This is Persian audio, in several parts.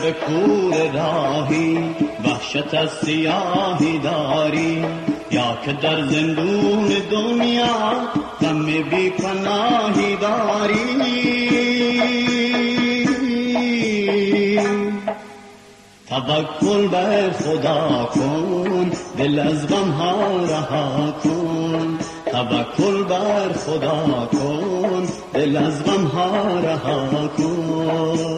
به کور راهی، وحشت از سیاهی داری، یا که در زندون دنیا غم بی پناهی داری. توکل بر خدا کن، دل از غم ها رها کن. توکل بر خدا کن، دل از غم ها رها کن.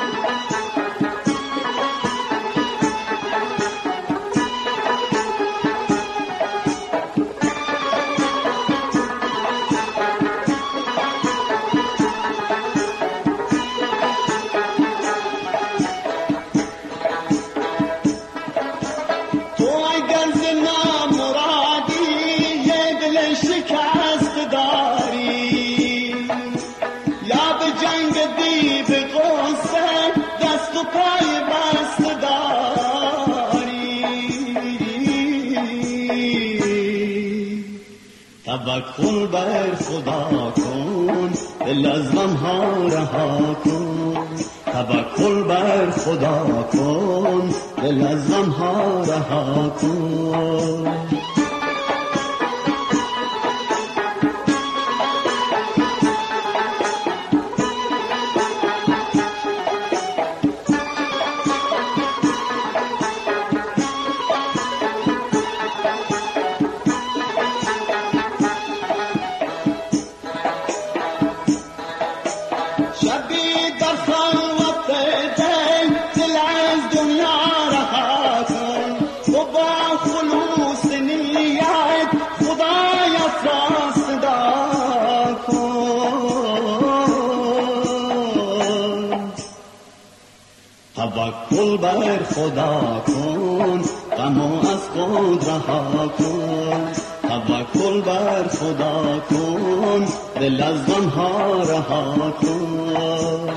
توکل بر خدا کن، دل از غم ها رها کن. توکل بر خدا کن، دل از غم ها رها کن. توکل بر خدا کن، غمو از خود رها کن. توکل بر خدا کن، دل از غم ها رها کن.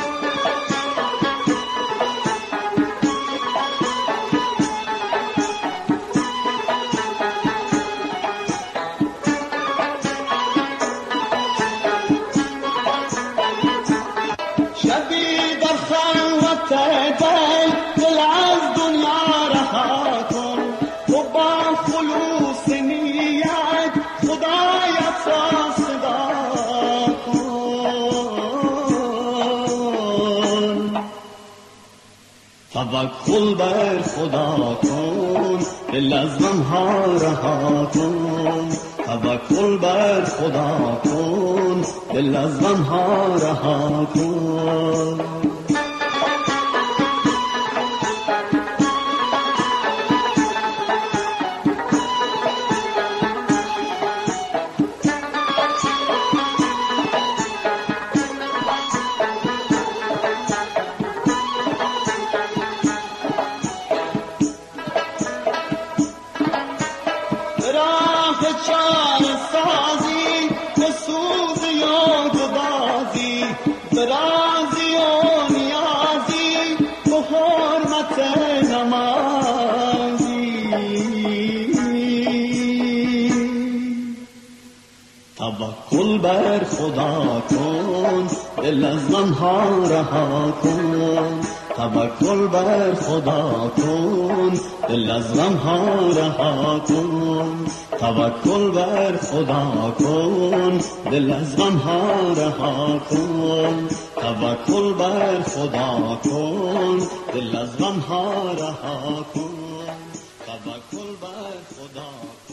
توکل بر خدا کن، دل از غم ها رها کن. توکل بر خدا کن، دل از غم ها رها کن. توکل بر خدا کن، دل از غم ها رها کن. توکل بر خدا کن، دل از غم ها رها کن. توکل بر خدا کن، دل از غم ها رها کن. توکل بر خدا کن، دل از غم ها رها کن. توکل بر خدا